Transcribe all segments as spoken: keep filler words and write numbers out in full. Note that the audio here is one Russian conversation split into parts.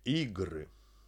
Игры.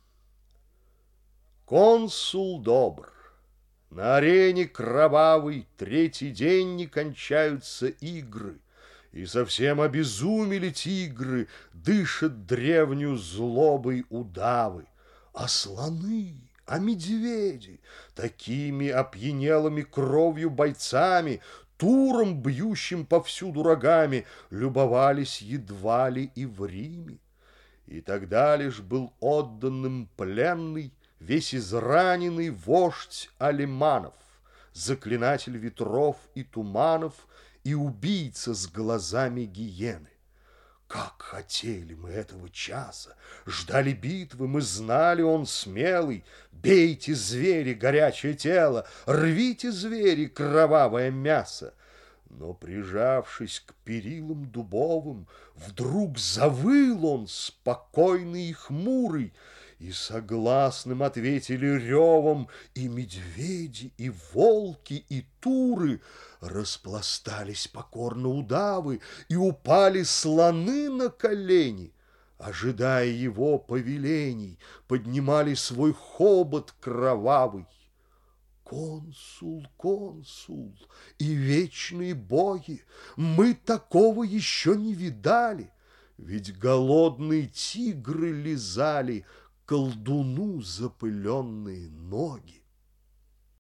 Консул добр. На арене кровавой Третий день не кончаются игры, И совсем обезумели тигры, Дышат древнюю злобой удавы. А слоны, а медведи, Такими опьянелыми кровью бойцами, Туром, бьющим повсюду рогами, Любовались едва ли и в Риме. И тогда лишь был отданным пленный, Весь израненный вождь Алиманов, Заклинатель ветров и туманов И убийца с глазами гиены. Как хотели мы этого часа, Ждали битвы, мы знали, он смелый. Бейте, звери, горячее тело, Рвите, звери, кровавое мясо. Но, прижавшись к перилам дубовым, Вдруг завыл он, спокойный и хмурый, И согласным ответили ревом И медведи, и волки, и туры. Распластались покорно удавы, И упали слоны на колени. Ожидая его повелений, Поднимали свой хобот кровавый. Консул, консул и вечные боги, Мы такого еще не видали, Ведь голодные тигры лизали Колдуну запыленные ноги.